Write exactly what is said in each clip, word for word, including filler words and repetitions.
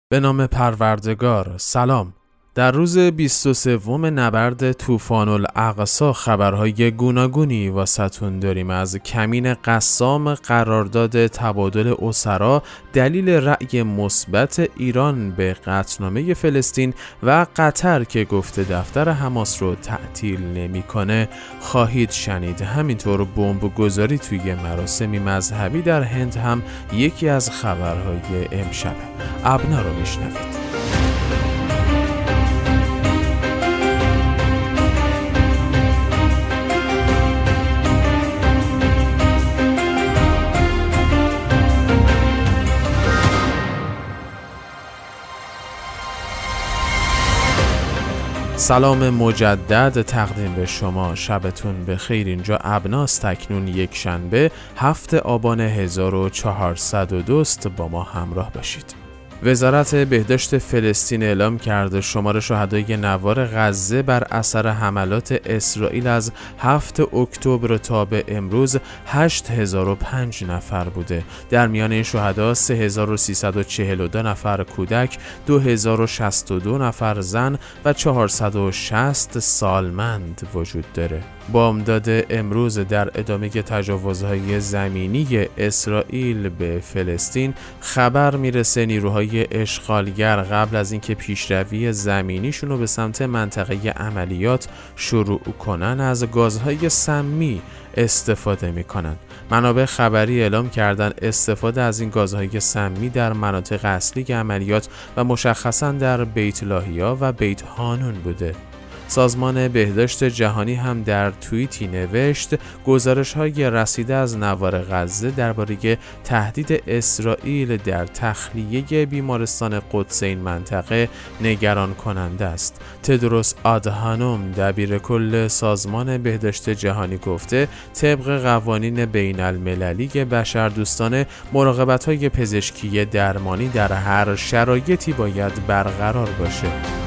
به نام پروردگار. سلام. در روز بیست و سوم نبرد طوفان الاقصی خبرهای گوناگونی واسطون داریم. از کمین قسام، قرارداد تبادل اسرا، دلیل رأی مثبت ایران به قطعنامه فلسطین و قطر که گفته دفتر حماس رو تعطیل نمی‌کنه خواهید شنید. همینطور بمب گذاری توی مراسمی مذهبی در هند هم یکی از خبرهای امشب. ابنا رو میشنوید. سلام مجدد تقدیم به شما. شبتون بخیر. اینجا ابناست. تکنون یک شنبه هفت آبان هزار و چهارصد و دو است. با ما همراه باشید. وزارت بهداشت فلسطین اعلام کرده شمار شهدای نوار غزه بر اثر حملات اسرائیل از هفتم اکتبر تا به امروز هشت هزار و پنج نفر بوده. در میان این شهدا سه هزار و سیصد و چهل و دو نفر کودک، دو هزار و شصت و دو نفر زن و چهارصد و شصت سالمند وجود داره. بامداد امروز در ادامه تجاوزهای زمینی اسرائیل به فلسطین خبر میرسه نیروهای اشغالگر قبل از اینکه پیشروی زمینیشون رو به سمت منطقه عملیات شروع کنن از گازهای سمی استفاده میکنن. منابع خبری اعلام کردن استفاده از این گازهای سمی در مناطق اصلی عملیات و مشخصا در بیت لاهیا و بیت هانون بوده. سازمان بهداشت جهانی هم در توییتی نوشت گزارش‌های رسیده از نوار غزه درباره تهدید اسرائیل در تخلیه بیمارستان قدس این منطقه نگران کننده است. تدروس آدهانوم دبیر کل سازمان بهداشت جهانی گفته طبق قوانین بین المللی بشردوستانه مراقبت‌های پزشکی درمانی در هر شرایطی باید برقرار باشه.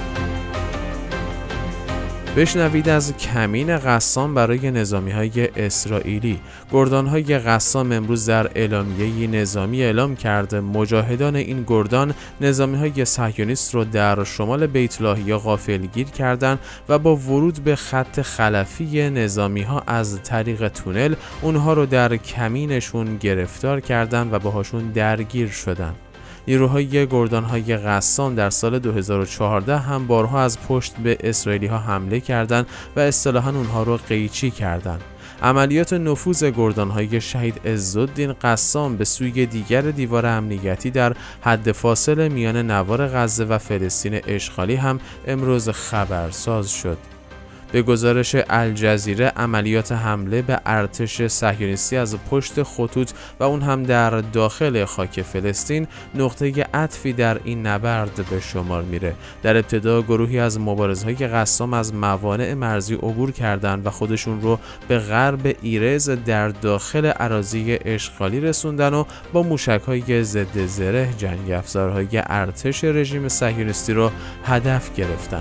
بشنوید از کمین قسام برای نظامی‌های اسرائیلی. گردان‌های قسام امروز در اعلامیه‌ای نظامی اعلام کرده مجاهدان این گردان نظامی‌های صهیونیست رو در شمال بیت لاهیا غافلگیر کردند و با ورود به خط خلفی نظامی‌ها از طریق تونل اونها رو در کمینشون گرفتار کردند و باهاشون درگیر شدند. نیروهای گردان‌های قسام در سال دو هزار و چهارده هم بارها از پشت به اسرائیلی‌ها حمله کردند و اصطلاحاً اونها رو قیچی کردند. عملیات نفوذ گردان‌های شهید عزالدین قسام به سوی دیگر دیوار امنیتی در حد فاصل میان نوار غزه و فلسطین اشغالی هم امروز خبرساز شد. به گزارش الجزیره عملیات حمله به ارتش صهیونیستی از پشت خطوط و اون هم در داخل خاک فلسطین نقطه عطفی در این نبرد به شمار میره. در ابتدا گروهی از مبارزهای قسام از موانع مرزی عبور کردند و خودشون رو به غرب ایرز در داخل اراضی اشغالی رسوندن و با موشک‌های ضد زره جنگ افزارهای ارتش رژیم صهیونیستی رو هدف گرفتن.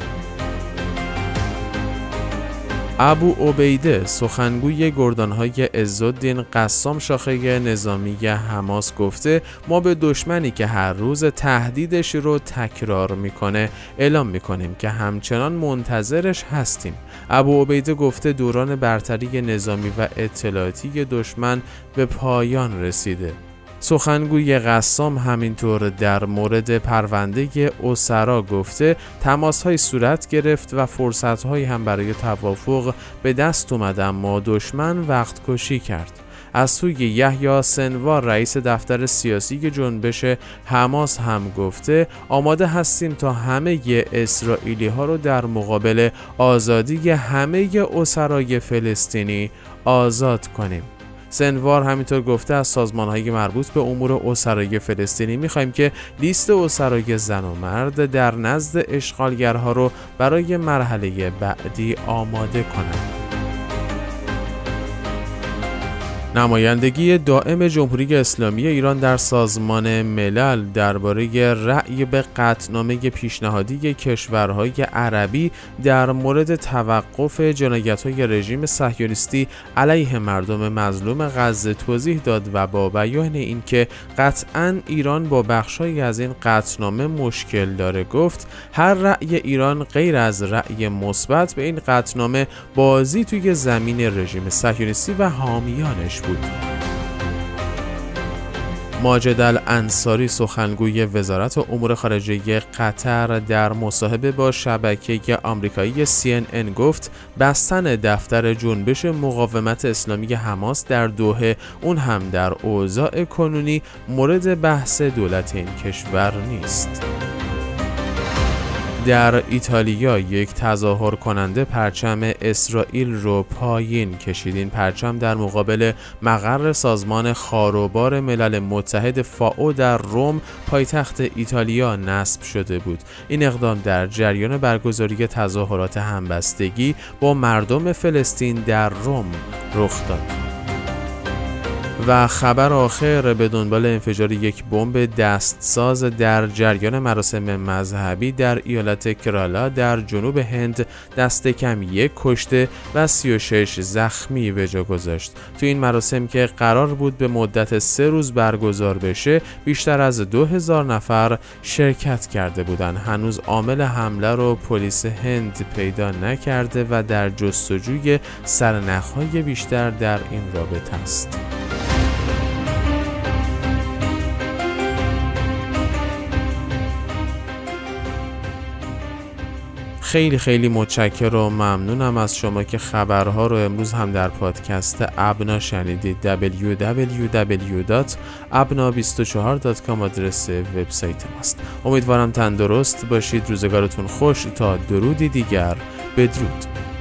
ابو عبیده سخنگوی گردان‌های عزالدین قسام شاخه نظامی حماس گفته ما به دشمنی که هر روز تهدیدش رو تکرار میکنه اعلام میکنیم که همچنان منتظرش هستیم. ابو عبیده گفته دوران برتری نظامی و اطلاعاتی دشمن به پایان رسیده. سخنگوی قسام همینطور در مورد پرونده اسرا گفته تماس‌های صورت گرفت و فرصت‌هایی هم برای توافق به دست اومد اما دشمن وقت کشی کرد. از سوی یحیی سنوار رئیس دفتر سیاسی جنبش حماس هم گفته آماده هستیم تا همه اسرائیلی ها رو در مقابل آزادی همه اسرای فلسطینی آزاد کنیم. سنوار همینطور گفته از سازمان‌های مربوط به امور اسرای فلسطینی می‌خوایم که لیست اسرای زن و مرد در نزد اشغالگرها رو برای مرحله بعدی آماده کنند. نمایندگی دائم جمهوری اسلامی ایران در سازمان ملل درباره رأی به قطعنامه پیشنهادی کشورهای عربی در مورد توقف جنایت‌های رژیم صهیونیستی علیه مردم مظلوم غزه توضیح داد و با بیان اینکه قطعاً ایران با بخشی از این قطعنامه مشکل داره گفت هر رأی ایران غیر از رأی مثبت به این قطعنامه بازی توی زمین رژیم صهیونیستی و حامیانش بود. ماجد الانصاری سخنگوی وزارت امور خارجه قطر در مصاحبه با شبکه آمریکایی سی ان ان گفت بستن دفتر جنبش مقاومت اسلامی حماس در دوحه اون هم در اوضاع کنونی مورد بحث دولت این کشور نیست. در ایتالیا یک تظاهر کننده پرچم اسرائیل رو پایین کشید. این پرچم در مقابل مقر سازمان خاروبار ملل متحد فائو در روم پایتخت ایتالیا نصب شده بود. این اقدام در جریان برگزاری تظاهرات همبستگی با مردم فلسطین در روم رخ داد. و خبر آخر به دنبال انفجار یک بمب دستساز در جریان مراسم مذهبی در ایالت کرالا در جنوب هند دست کم یک کشته و سی و شش زخمی به جا گذاشت. تو این مراسم که قرار بود به مدت سه روز برگزار بشه بیشتر از دو هزار نفر شرکت کرده بودند. هنوز عامل حمله رو پلیس هند پیدا نکرده و در جستجوی سرنخ‌های بیشتر در این رابطه است. خیلی خیلی متشکرم و ممنونم از شما که خبرها رو امروز هم در پادکست ابنا شنیدید. دبلیو دبلیو دبلیو دات ابنا بیست و چهار دات کام آدرس وبسایت ماست. امیدوارم تندرست باشید، روزگارتون خوش، تا درودی دیگر، بدرود.